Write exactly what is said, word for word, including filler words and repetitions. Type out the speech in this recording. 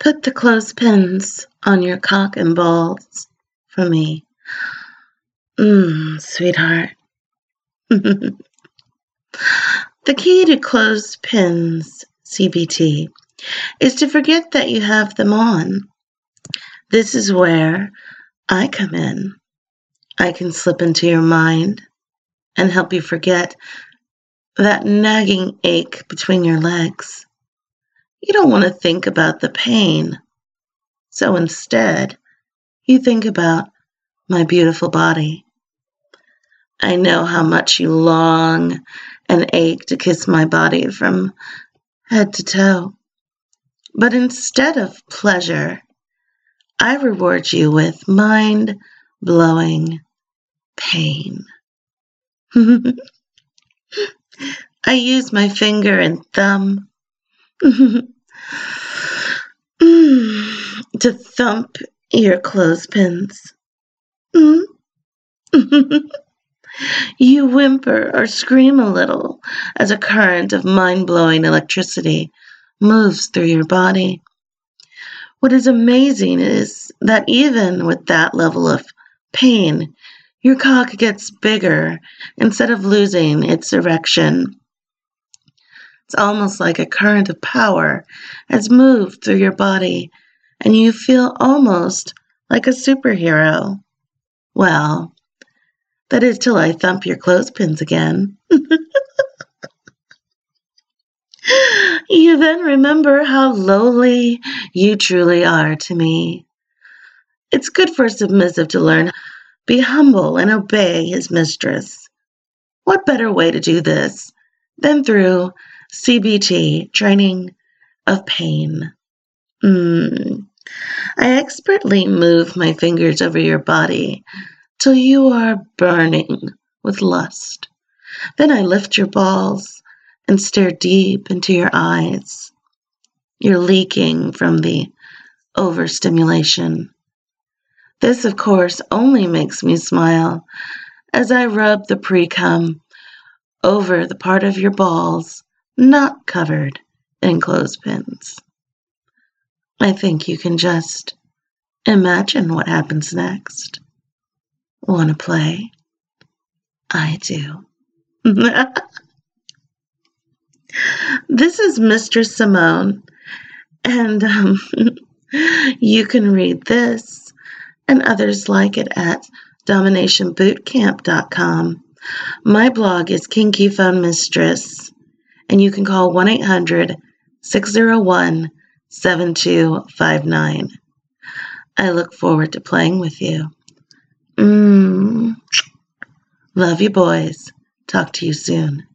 Put the clothespins on your cock and balls for me. Mmm, sweetheart. The key to clothespins, C B T, is to forget that you have them on. This is where I come in. I can slip into your mind and help you forget that nagging ache between your legs. You don't want to think about the pain. So instead, you think about my beautiful body. I know how much you long and ache to kiss my body from head to toe. But instead of pleasure, I reward you with mind-blowing pain. I use my finger and thumb to thump your clothespins. You whimper or scream a little as a current of mind-blowing electricity moves through your body. What is amazing is that even with that level of pain, your cock gets bigger instead of losing its erection. It's almost like a current of power has moved through your body, and you feel almost like a superhero. Well, that is till I thump your clothespins again. You then remember how lowly you truly are to me. It's good for a submissive to learn, be humble, and obey his mistress. What better way to do this than through C B T, training of pain? Mm. I expertly move my fingers over your body till you are burning with lust. Then I lift your balls and stare deep into your eyes. You're leaking from the overstimulation. This, of course, only makes me smile as I rub the pre-cum over the part of your balls not covered in clothespins. I think you can just imagine what happens next. Want to play? I do. This is Mistress Simone, and um, you can read this and others like it at domination boot camp dot com. My blog is Kinky Phone Mistress, and you can call one eight hundred, six oh one, seven two five nine. I look forward to playing with you. Mmm. Love you, boys. Talk to you soon.